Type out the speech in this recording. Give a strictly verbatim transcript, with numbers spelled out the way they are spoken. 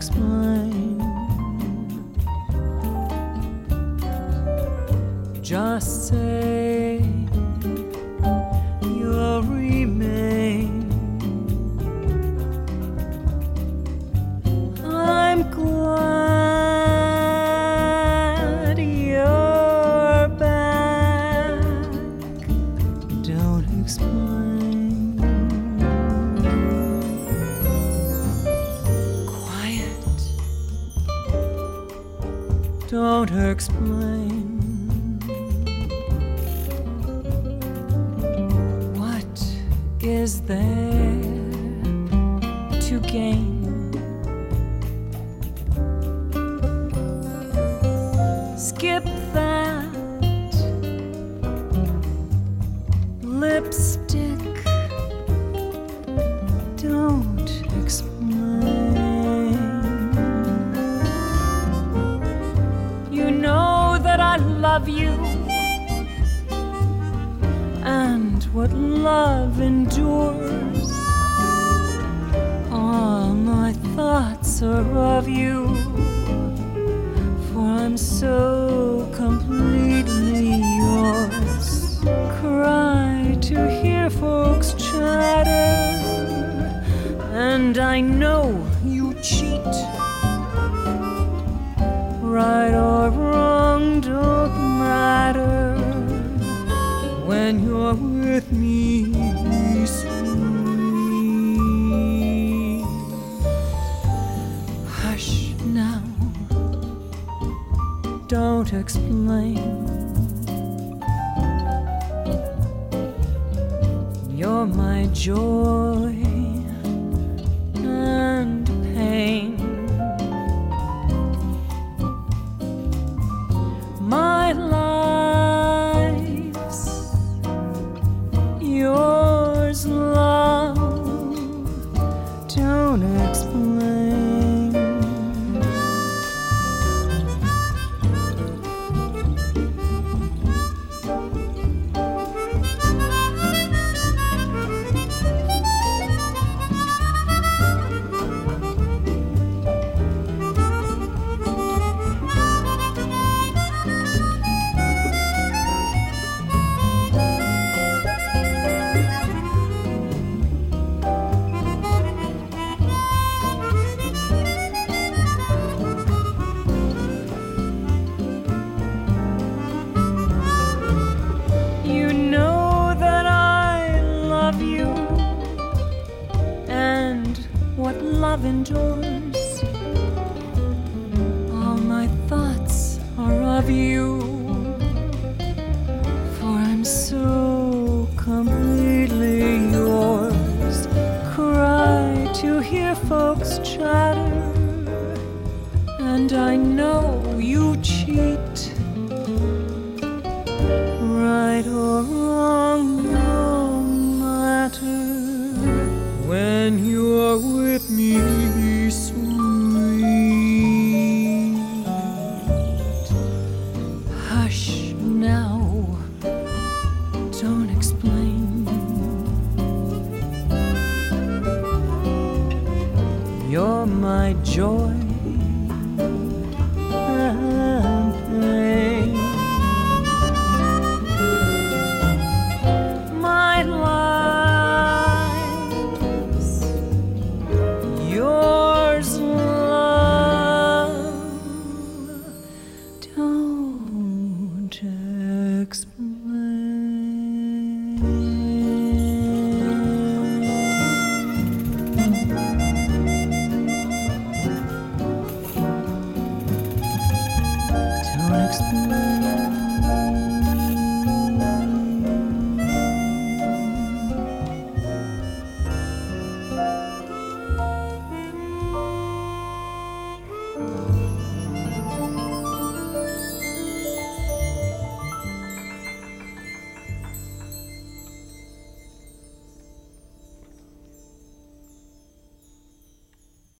explain. Just say you'll remain. I'm glad you're back. Don't explain. Quiet. Don't explain. What is there to gain? Skip that lipstick. Don't explain. You know that I love you, and what love endures. All my thoughts are of you, for I'm so completely yours. Cry to hear folks chatter, and I know you cheat. Right or wrong don't matter when you're with me, sweet. Hush now. Don't explain. You're my joy and pain. My life's yours, love. Don't explain. Love endures. All my thoughts are of you, for I'm so completely yours. Cry to hear folks chatter, and I know you cheat. Right or wrong, no matter when you are with me.